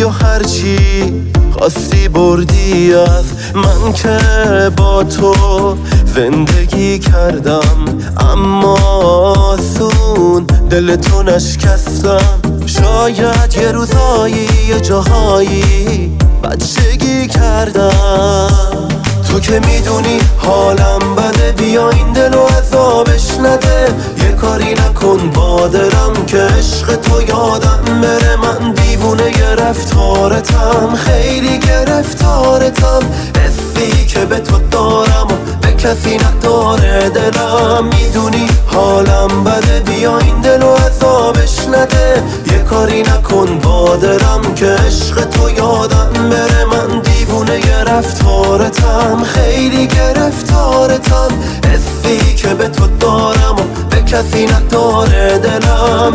و هرچی خواستی بردی از من که با تو زندگی کردم، اما آسون دل تو نشکستم. شاید یه روزایی یه جاهایی بچگی کردم. تو که میدونی حالم بده، بیا این دل و عذابش نده. یه کاری نکن با دلم که عشق تو یادم بره. من دیوونه ی رفتارتم، خیلی گرفتارتم. حسی که به تو دارم و به کسی نداره دلم. میدونی حالم بده، بیا این دل و عذابش نده. یه کاری نکن با دلم که عشق تو یادم بره. من دیوونه ی رفتارتم، خیلی گرفتارتم. حسی که به تو دارم و به کسی نداره دلم.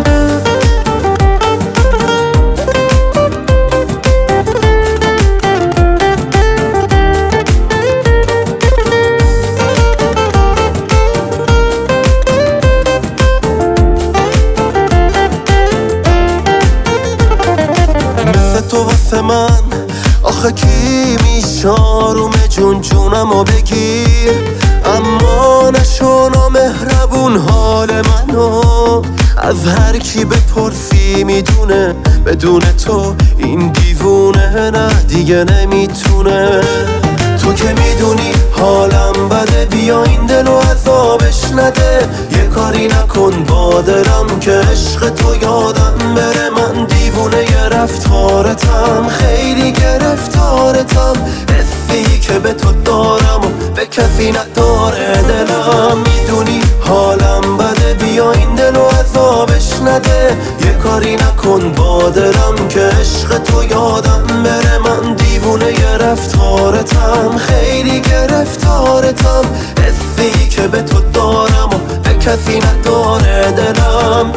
مثل تو واسه من آخه کی میشاروم جون جونمو بگیر. اما نشو نامهربون حال منو از هر کی بپرسی میدونه. بدون تو این دیوونه نه دیگه نمیتونه. تو که میدونی حالم بده، بیا این دل و عذابش نده. یه کاری نکن با دلم که عشق تو یادم بره. من دیوونه ی رفتارتم، خیلی گرفتارتم. حسی که به تو دارم و به کسی نداره دلم. میدونی حالم بده، بیا این دل و عذابش نده. یه کاری نکن با دلم که عشق تو یادم بره. من دیوونه ی رفتارتم، خیلی گرفتارتم. حسی که به تو دارم و به کسی نداره دلم.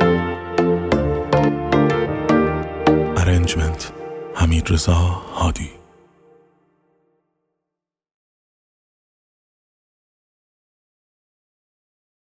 ارنجمنت حمیدرضا هادی.